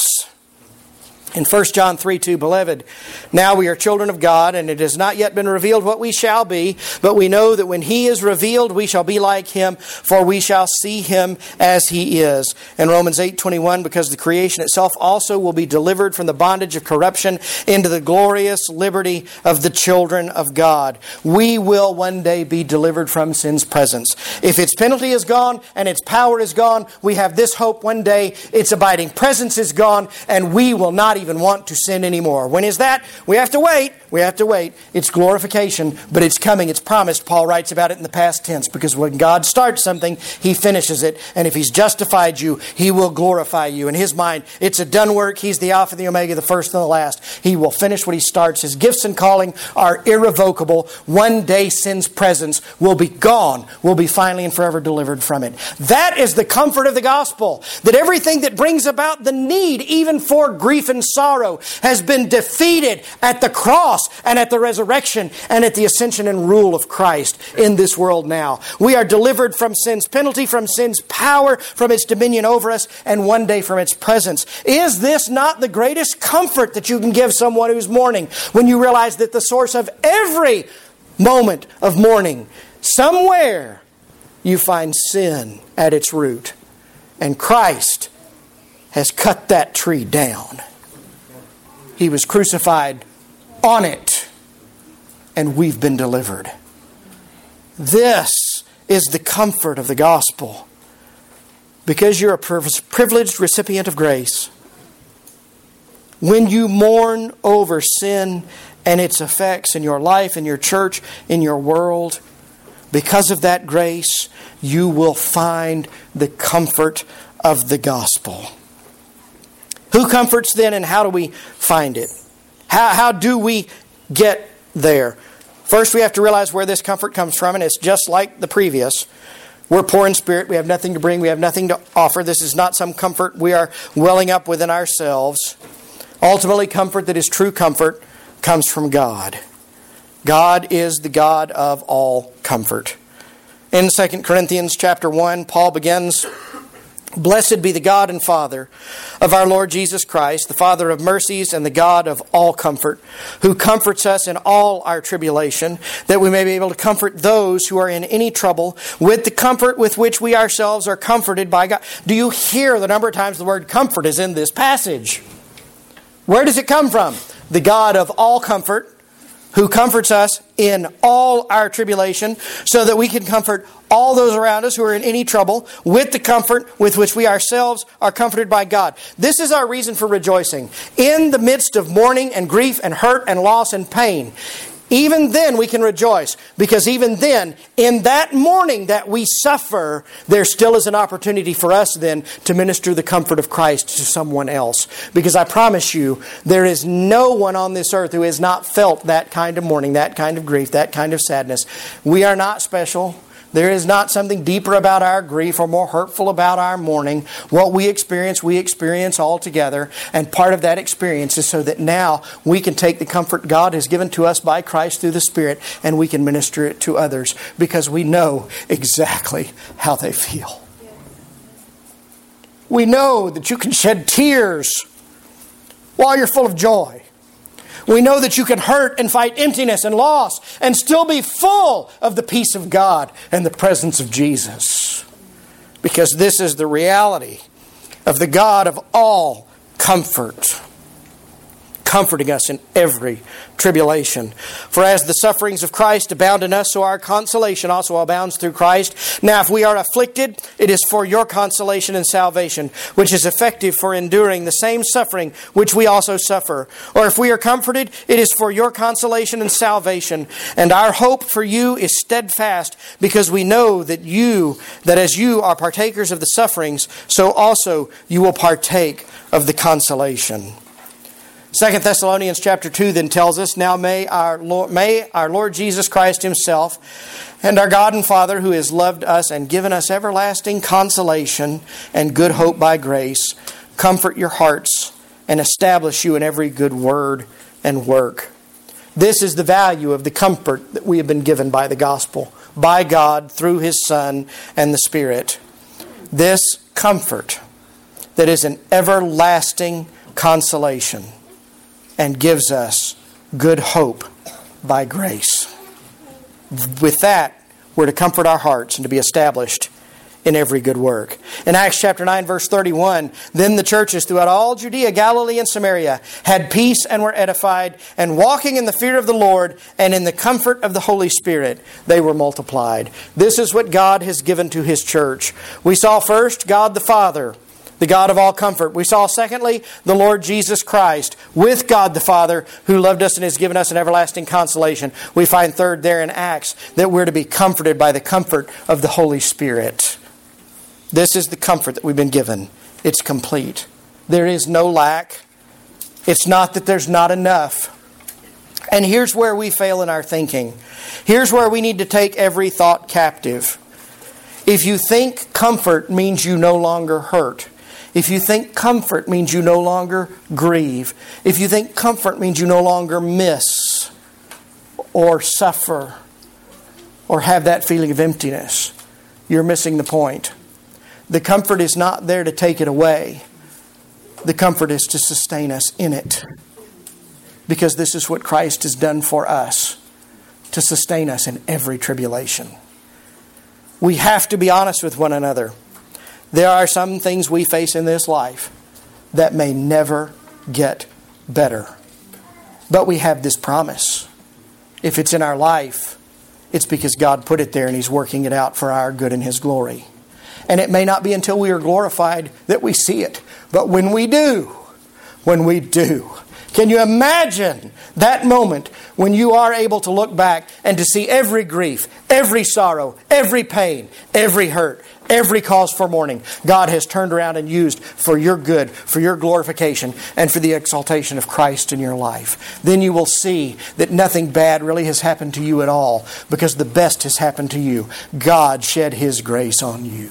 In First John three two, Beloved, now we are children of God, and it has not yet been revealed what we shall be, but we know that when He is revealed, we shall be like Him, for we shall see Him as He is. In Romans eight twenty-one, because the creation itself also will be delivered from the bondage of corruption into the glorious liberty of the children of God. We will one day be delivered from sin's presence. If its penalty is gone and its power is gone, we have this hope one day its abiding presence is gone, and we will not even want to sin anymore. When is that? We have to wait. We have to wait. It's glorification, but it's coming. It's promised. Paul writes about it in the past tense, because when God starts something, He finishes it. And if He's justified you, He will glorify you. In His mind, it's a done work. He's the Alpha, the Omega, the first and the last. He will finish what He starts. His gifts and calling are irrevocable. One day sin's presence will be gone. We'll be finally and forever delivered from it. That is the comfort of the gospel. That everything that brings about the need, even for grief and sorrow, has been defeated at the cross and at the resurrection and at the ascension and rule of Christ in this world now. We are delivered from sin's penalty, from sin's power, from its dominion over us, and one day from its presence. Is this not the greatest comfort that you can give someone who's mourning, when you realize that the source of every moment of mourning, somewhere you find sin at its root, and Christ has cut that tree down. He was crucified on it, and we've been delivered. This is the comfort of the gospel. Because you're a privileged recipient of grace, when you mourn over sin and its effects in your life, in your church, in your world, because of that grace, you will find the comfort of the gospel. Who comforts then, and how do we find it? How, how do we get there? First, we have to realize where this comfort comes from, and it's just like the previous. We're poor in spirit. We have nothing to bring. We have nothing to offer. This is not some comfort we are welling up within ourselves. Ultimately, comfort that is true comfort comes from God. God is the God of all comfort. In Second Corinthians chapter one, Paul begins, Blessed be the God and Father of our Lord Jesus Christ, the Father of mercies and the God of all comfort, who comforts us in all our tribulation, that we may be able to comfort those who are in any trouble with the comfort with which we ourselves are comforted by God. Do you hear the number of times the word comfort is in this passage? Where does it come from? The God of all comfort, who comforts us in all our tribulation, so that we can comfort all those around us who are in any trouble with the comfort with which we ourselves are comforted by God. This is our reason for rejoicing. In the midst of mourning and grief and hurt and loss and pain, even then we can rejoice, because even then, in that mourning that we suffer, there still is an opportunity for us then to minister the comfort of Christ to someone else. Because I promise you, there is no one on this earth who has not felt that kind of mourning, that kind of grief, that kind of sadness. We are not special. There is not something deeper about our grief or more hurtful about our mourning. What we experience, we experience all together. And part of that experience is so that now we can take the comfort God has given to us by Christ through the Spirit, and we can minister it to others, because we know exactly how they feel. We know that you can shed tears while you're full of joy. We know that you can hurt and fight emptiness and loss and still be full of the peace of God and the presence of Jesus. Because this is the reality of the God of all comfort, comforting us in every tribulation. For as the sufferings of Christ abound in us, so our consolation also abounds through Christ. Now if we are afflicted, it is for your consolation and salvation, which is effective for enduring the same suffering which we also suffer. Or if we are comforted, it is for your consolation and salvation. And our hope for you is steadfast, because we know that you, that as you are partakers of the sufferings, so also you will partake of the consolation. Second Thessalonians chapter two then tells us, Now may our Lord, may our Lord Jesus Christ Himself and our God and Father, who has loved us and given us everlasting consolation and good hope by grace, comfort your hearts and establish you in every good word and work. This is the value of the comfort that we have been given by the gospel, by God through His Son and the Spirit. This comfort that is an everlasting consolation and gives us good hope by grace. With that, we're to comfort our hearts and to be established in every good work. In Acts chapter nine, verse thirty-one, Then the churches throughout all Judea, Galilee, and Samaria had peace and were edified, and walking in the fear of the Lord and in the comfort of the Holy Spirit, they were multiplied. This is what God has given to His church. We saw first God the Father, the God of all comfort. We saw, secondly, the Lord Jesus Christ, with God the Father, who loved us and has given us an everlasting consolation. We find third there in Acts that we're to be comforted by the comfort of the Holy Spirit. This is the comfort that we've been given. It's complete. There is no lack. It's not that there's not enough. And here's where we fail in our thinking. Here's where we need to take every thought captive. If you think comfort means you no longer hurt, if you think comfort means you no longer grieve, if you think comfort means you no longer miss or suffer or have that feeling of emptiness, you're missing the point. The comfort is not there to take it away. The comfort is to sustain us in it. Because this is what Christ has done for us, to sustain us in every tribulation. We have to be honest with one another. There are some things we face in this life that may never get better. But we have this promise. If it's in our life, it's because God put it there and He's working it out for our good and His glory. And it may not be until we are glorified that we see it. But when we do, when we do, can you imagine that moment when you are able to look back and to see every grief, every sorrow, every pain, every hurt, every cause for mourning God has turned around and used for your good, for your glorification, and for the exaltation of Christ in your life? Then you will see that nothing bad really has happened to you at all, because the best has happened to you. God shed His grace on you.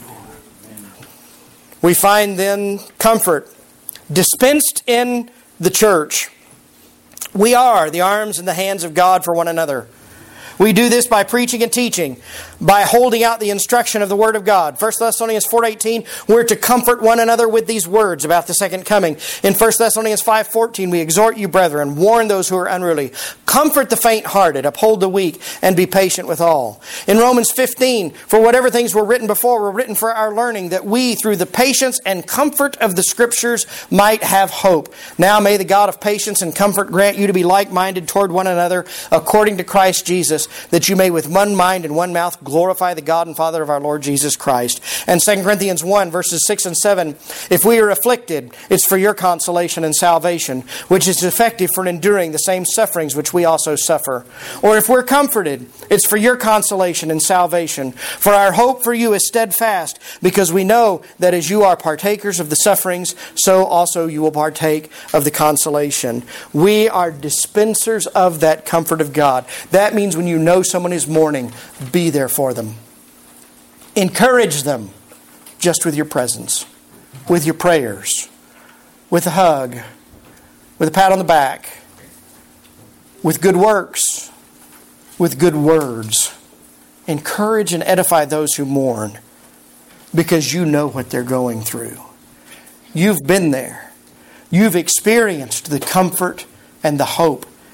We find then comfort dispensed in the church. We are the arms and the hands of God for one another. We do this by preaching and teaching, by holding out the instruction of the Word of God. First Thessalonians four eighteen, we're to comfort one another with these words about the second coming. In First Thessalonians five fourteen, we exhort you, brethren, warn those who are unruly. Comfort the faint-hearted, uphold the weak, and be patient with all. In Romans fifteen, for whatever things were written before were written for our learning, that we, through the patience and comfort of the Scriptures, might have hope. Now may the God of patience and comfort grant you to be like-minded toward one another, according to Christ Jesus, that you may with one mind and one mouth glorify the God and Father of our Lord Jesus Christ. And Second Corinthians one, verses six and seven, if we are afflicted, it's for your consolation and salvation, which is effective for enduring the same sufferings which we also suffer. Or if we're comforted, it's for your consolation and salvation. For our hope for you is steadfast, because we know that as you are partakers of the sufferings, so also you will partake of the consolation. We are dispensers of that comfort of God. That means when you know someone is mourning, be there for them. Encourage them just with your presence, with your prayers, with a hug, with a pat on the back, with good works, with good words. Encourage and edify those who mourn, because you know what they're going through. You've been there. You've experienced the comfort and the hope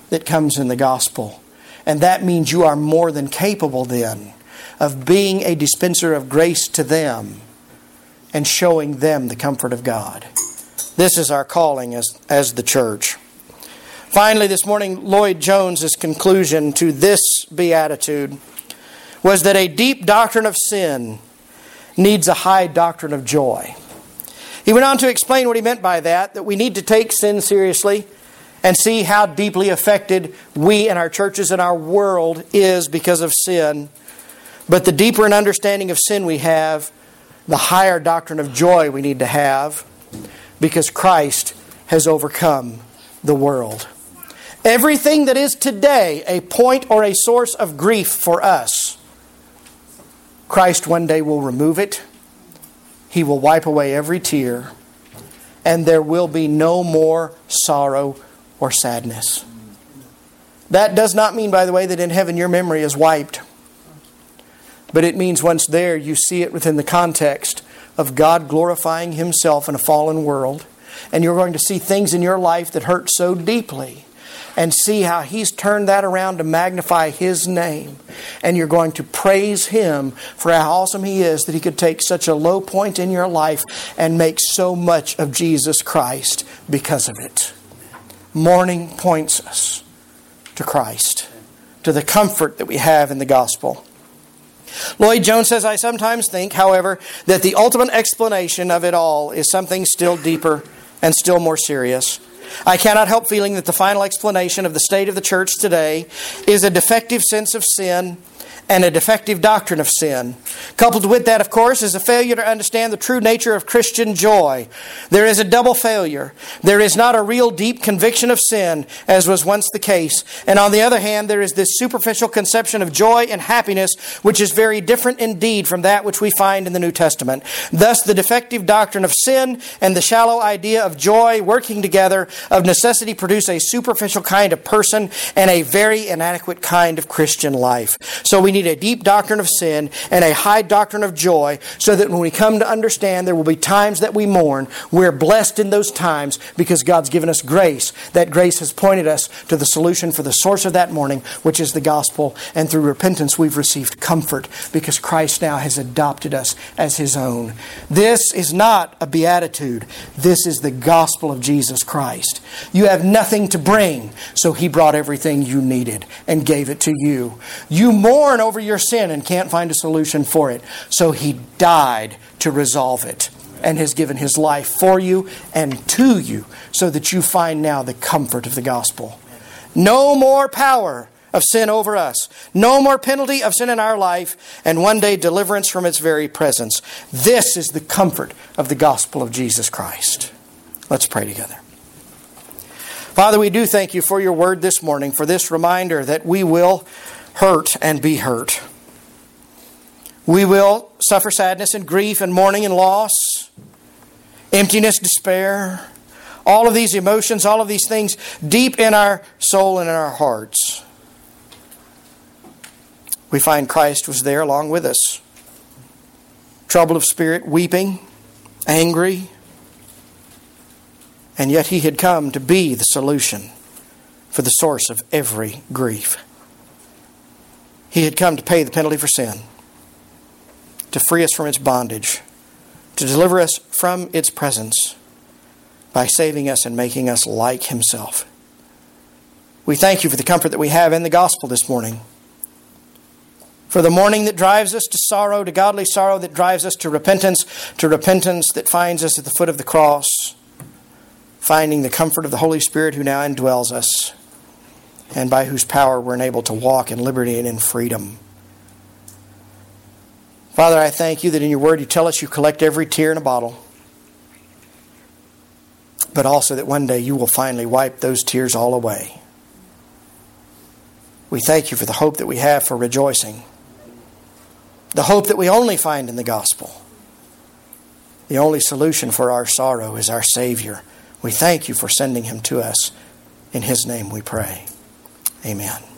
that comes in the gospel. And that means you are more than capable then of being a dispenser of grace to them and showing them the comfort of God. This is our calling as, as the church. Finally, this morning, Lloyd Jones's conclusion to this beatitude was that a deep doctrine of sin needs a high doctrine of joy. He went on to explain what he meant by that, that we need to take sin seriously and see how deeply affected we and our churches and our world is because of sin. But the deeper an understanding of sin we have, the higher doctrine of joy we need to have, because Christ has overcome the world. Everything that is today a point or a source of grief for us, Christ one day will remove it. He will wipe away every tear, and there will be no more sorrow or sadness. That does not mean, by the way, that in heaven your memory is wiped. But it means once there, you see it within the context of God glorifying Himself in a fallen world. And you're going to see things in your life that hurt so deeply, and see how He's turned that around to magnify His name. And you're going to praise Him for how awesome He is, that He could take such a low point in your life and make so much of Jesus Christ because of it. Mourning points us to Christ, to the comfort that we have in the gospel. Lloyd Jones says, I sometimes think, however, that the ultimate explanation of it all is something still deeper and still more serious. I cannot help feeling that the final explanation of the state of the church today is a defective sense of sin and a defective doctrine of sin. Coupled with that, of course, is a failure to understand the true nature of Christian joy. There is a double failure. There is not a real deep conviction of sin, as was once the case. And on the other hand, there is this superficial conception of joy and happiness, which is very different indeed from that which we find in the New Testament. Thus, the defective doctrine of sin and the shallow idea of joy working together of necessity produce a superficial kind of person and a very inadequate kind of Christian life. So we need a deep doctrine of sin and a high doctrine of joy, so that when we come to understand there will be times that we mourn, we're blessed in those times because God's given us grace. That grace has pointed us to the solution for the source of that mourning, which is the gospel. And through repentance we've received comfort because Christ now has adopted us as His own. This is not a beatitude. This is the gospel of Jesus Christ. You have nothing to bring, so He brought everything you needed and gave it to you. You mourn over your sin and can't find a solution for it, so He died to resolve it and has given His life for you and to you, so that you find now the comfort of the gospel. No more power of sin over us. No more penalty of sin in our life, and one day deliverance from its very presence. This is the comfort of the gospel of Jesus Christ. Let's pray together. Father, we do thank You for Your word this morning, for this reminder that we will hurt and be hurt. We will suffer sadness and grief and mourning and loss, emptiness, despair, all of these emotions, all of these things deep in our soul and in our hearts. We find Christ was there along with us. Trouble of spirit, weeping, angry, and yet He had come to be the solution for the source of every grief. He had come to pay the penalty for sin, to free us from its bondage, to deliver us from its presence by saving us and making us like Himself. We thank You for the comfort that we have in the gospel this morning, for the mourning that drives us to sorrow, to godly sorrow that drives us to repentance, to repentance that finds us at the foot of the cross, finding the comfort of the Holy Spirit who now indwells us, and by whose power we're enabled to walk in liberty and in freedom. Father, I thank You that in Your word You tell us You collect every tear in a bottle, but also that one day You will finally wipe those tears all away. We thank You for the hope that we have for rejoicing, the hope that we only find in the gospel. The only solution for our sorrow is our Savior. We thank You for sending Him to us. In His name we pray. Amen.